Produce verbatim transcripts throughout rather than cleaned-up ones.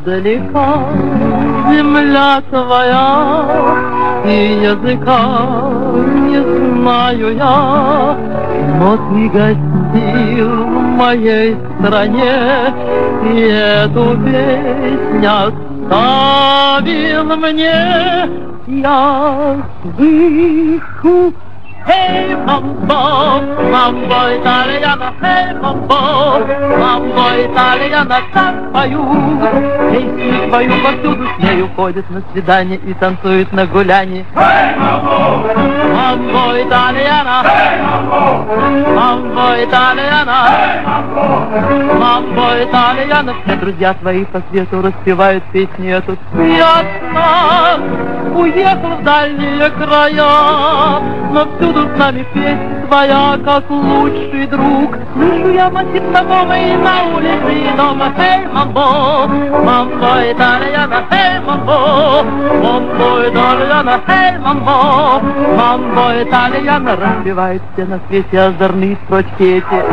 далека земля твоя, и языка не знаю я, но ты гостил в моей стране, и эту песню оставил мне. Я слышу: эй, мамбо, мамбо итальяно, эй, мамбо, мамбо итальяно, так пою. Песни пою повсюду, с нею ходят на свидание и танцуют на гулянии. Эй, мамбо, мамбо итальяно, эй, мамбо, мамбо итальяно, эй, мамбо, мамбо итальяно. Все друзья твои по свету распевают песни эту. Я от нас уехал в дальние края, но всюду с нами песня твоя, как лучший друг. Слышу я мотив знакомый на улице и дома. Эй, мамбо, мамбо итальяно, эй, мамбо, мамбо итальяно, эй, мамбо, мамбо итальяно. Распевают все на свете озорные строчки эти.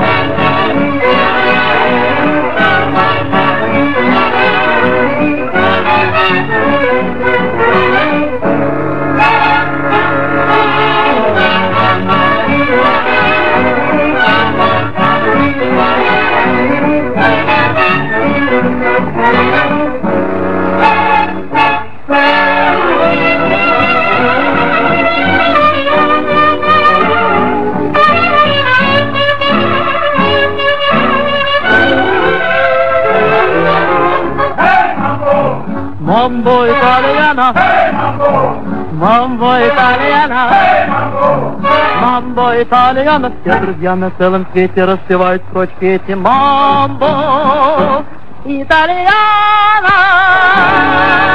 Мамбо итальяно, hey, мамбо, мамбо итальяно, hey, мамбо, мамбо итальяно. Все друзья на целом свете распевают строчки эти. Мамбо итальяно.